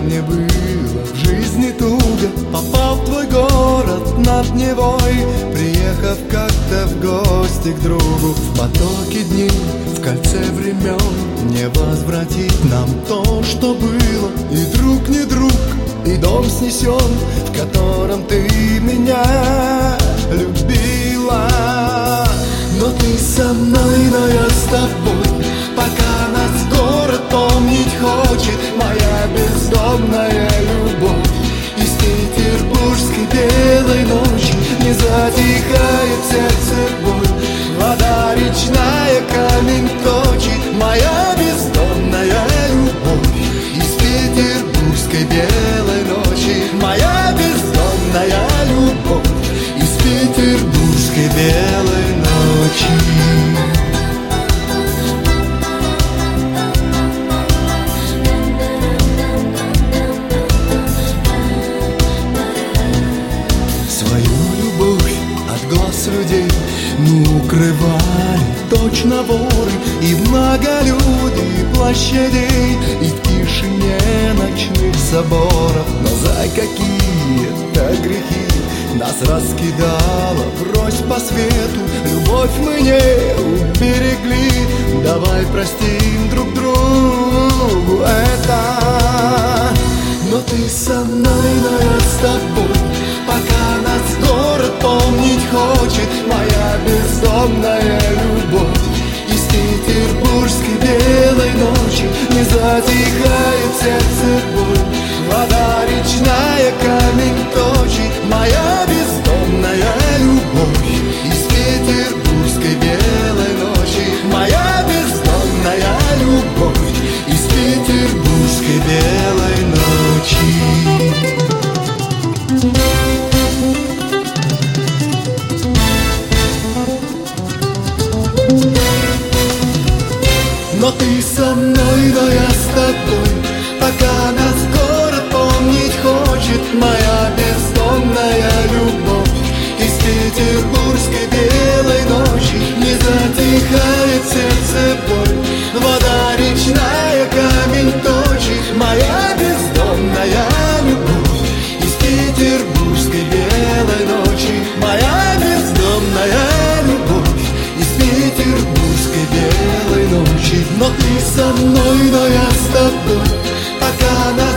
мне было в жизни туго, попал в твой город над Невой, приехав как-то в гости к другу. В потоке дней, в кольце времен не возвратить нам то, что было. И друг не друг, и дом снесен, в котором ты меня любила. Но ты со мной, но я с тобой, пока нас город помнить хочет. Моя бездомная любовь из петербургской белой ночи. Не затихает в сердце боль, вода речная камень точит. Моя бездомная любовь из петербургской белой ночи. Моя бездомная любовь из петербургской белой ночи. Людей мы укрывали точно воры и в многолюдии площадей, и в тишине ночных соборов. Но за какие-то грехи нас раскидало врозь по свету. Любовь мы не уберегли, давай простим друг другу это. Но ты со мной, но я с тобой, пока нас город помнить хочет. Моя бездомная любовь из петербургской белой ночи. Не затихает в сердце боль, вода речная камень точит. Моя бездомная любовь из петербургской белой ночи. Моя бездомная любовь из петербургской белой ночи. Но ты со мной, но я с тобой, пока нас город помнить хочет. Моя бездомная любовь из петербургской белой ночи. Не затихает в сердце боль, вода речная камень точит. Моя бездомная любовь из петербургской белой ночи. Моя бездомная любовь из петербургской белой ночи. Но ты со мной, но я с тобой, пока нас